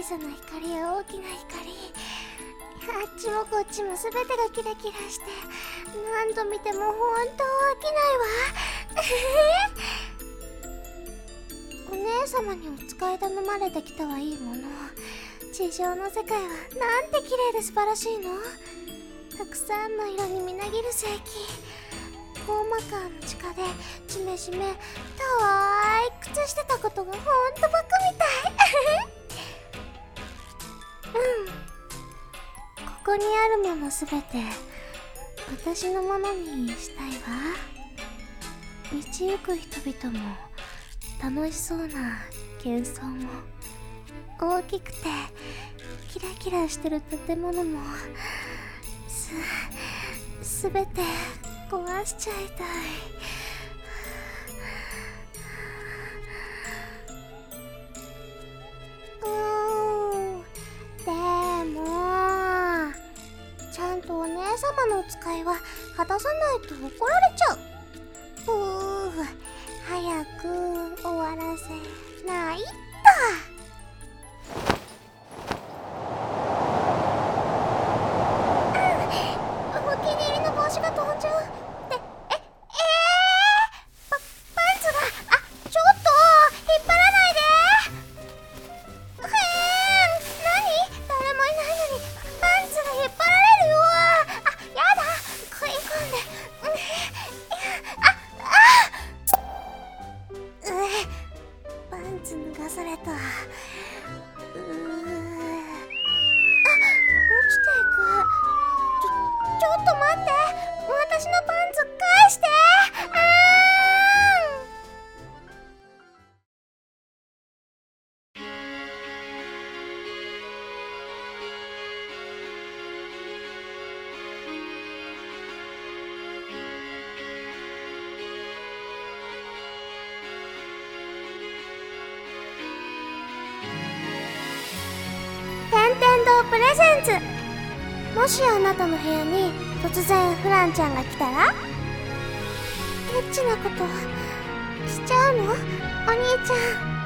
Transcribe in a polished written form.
さな光や大きな光、あっちもこっちも全てがキラキラして、何度見ても本当飽きないわ。お姉様にお使い頼まれてきたはいいもの、地上の世界はなんて綺麗で素晴らしいの。たくさんの色にみなぎる世紀、コーマカーの地下でジメジメ退屈してたことがほんとバカみたいここにあるものすべて私のものにしたいわ。道行く人々も楽しそうな喧騒も、大きくてキラキラしてる建物もすべて壊しちゃいたい。でもちゃんとお姉様のお使いは果たさないと怒られちゃう。早く終わらせないと。お気に入りの帽子が飛んじゃう。パンツが、ちょっと引っ張らないで。何？誰もいないのにパンツが引っ張られるよ。やだ、食い込んで。パンツ脱がされた。落ちていく。ちょっと待って、私のパンツ返して。天天堂プレゼンツ。もしあなたの部屋に突然フランちゃんが来たら、エッチなことしちゃうの？お兄ちゃん。